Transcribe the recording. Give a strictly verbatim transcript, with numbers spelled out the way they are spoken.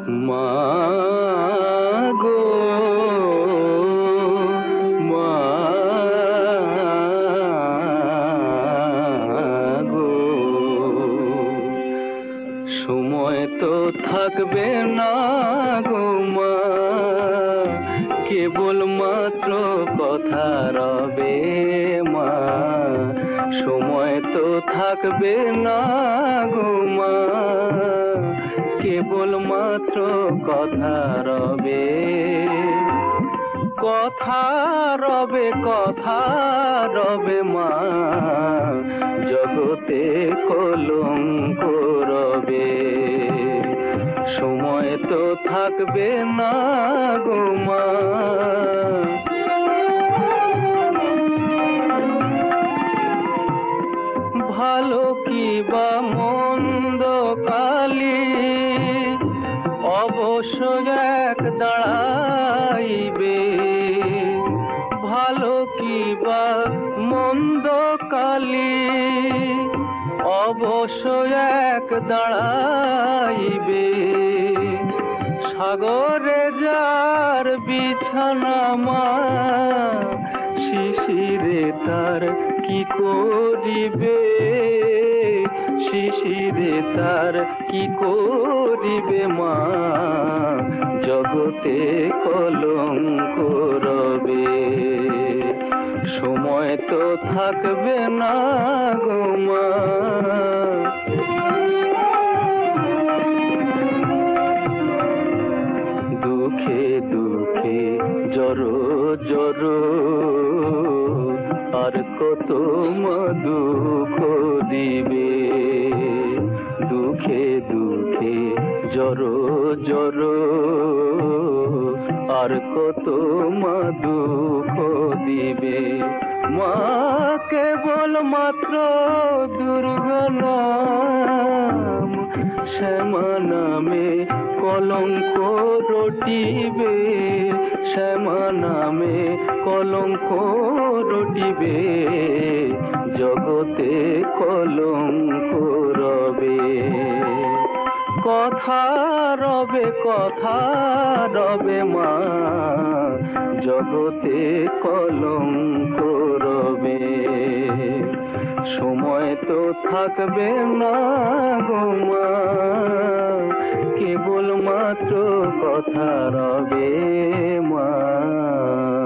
মা গো মা গো, সময় তো থাকবে না গো মা, কেবল মাত্র কথা রবে মা। সময় তো থাকবে না গো মা, কেবল মাত্র কথা রবে। কথা রবে কথা রবে মা, জগতে কলঙ্ক রবে। সময় তো থাকবে না গো মা। ভালো কি বা মন্দ কালি অবশ্য এক দাঁড়াইবে। ভালো কি বা মন্দ কালি অবশ্য এক দাঁড়াইবে। সাগরে যার বিছানা মা, শিশিরে তার কি করিবে। শিশিরে তার কি করিবে মা, জগতে কলঙ্ক রবে। সময় তো থাকবে না গো মা। দুঃখে দুঃখে জড়ো জড়ো, আর কত মা দুঃখ দিবে। দুঃখে দুঃখে জড়ো জড়ো, আর কত মা দুঃখ দিবে। মা কেবল মাত্র দুর্গা নাম, শ্যামা নামে কলঙ্ক রটিবে। শ্যামা নামে কলঙ্ক রটিবে, জগতে কলঙ্ক রবে। কথা রবে কথা রবে মা, জগতে কলঙ্ক রবে। সময় তো থাকবে না গো মা, কেবল মাত্র কথা রবে মা।